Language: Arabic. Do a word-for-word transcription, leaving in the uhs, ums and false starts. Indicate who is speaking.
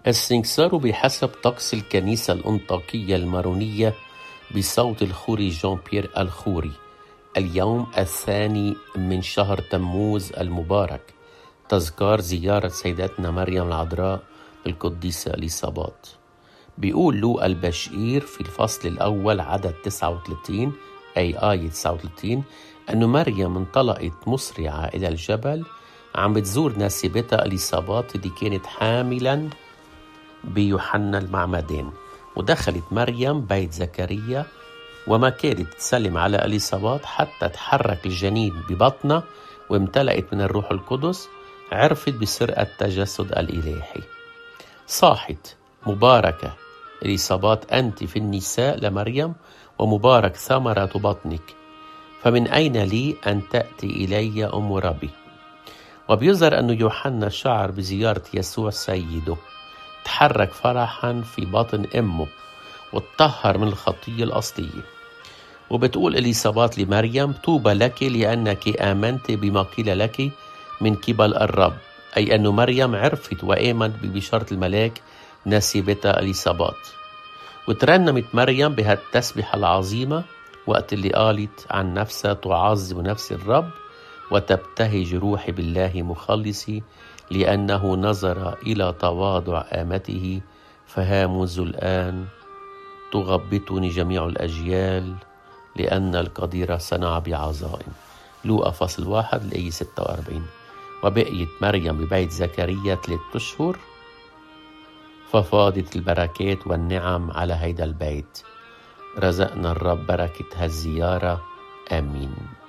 Speaker 1: السنكسار بحسب طقس الكنيسة الأنطاكية المارونية بصوت الخوري جان بيير الخوري. اليوم الثاني من شهر تموز المبارك، تذكار زيارة سيدتنا مريم العذراء للقديسة إليصابات. بيقول لوقا البشير في الفصل الأول عدد تسعة وثلاثين أي آية تسعة وثلاثين أن مريم انطلقت مسرعة إلى الجبل عم بتزور ناسبتها إليصابات اللي كانت حاملا بيوحنا المعمدان. ودخلت مريم بيت زكريا وما كادت تسلم على إليصابات حتى تحرك الجنين ببطنها وامتلأت من الروح القدس. عرفت بسر التجسد الإلهي. صاحت مباركة إليصابات أنت في النساء لمريم ومبارك ثمرة بطنك، فمن أين لي أن تأتي إلي أم ربي؟ وبيظهر أن يوحنا شعر بزيارة يسوع سيده، تحرك فرحا في بطن أمه واتطهر من الخطية الأصلية. وبتقول إليصابات لمريم: طوبى لك لأنك آمنت بما قيل لك من قبل الرب، أي أن مريم عرفت وآمنت ببشارة الملاك ناسبتها إليصابات. وترنمت مريم بهالتسبحة العظيمة وقت اللي قالت عن نفسها: تعظم نفس الرب وتبتهج روحي بالله مخلصي، لأنه نظر إلى تواضع آمته، فها منذ الآن تغبطني جميع الأجيال، لأن القدير صنع بعظائم. لوقا فصل واحد الآية ستة وأربعين. وبقيت مريم ببيت زكريا ثلاثة أشهر، ففاضت البركات والنعم على هيدا البيت. رزقنا الرب بركة هالزيارة، آمين.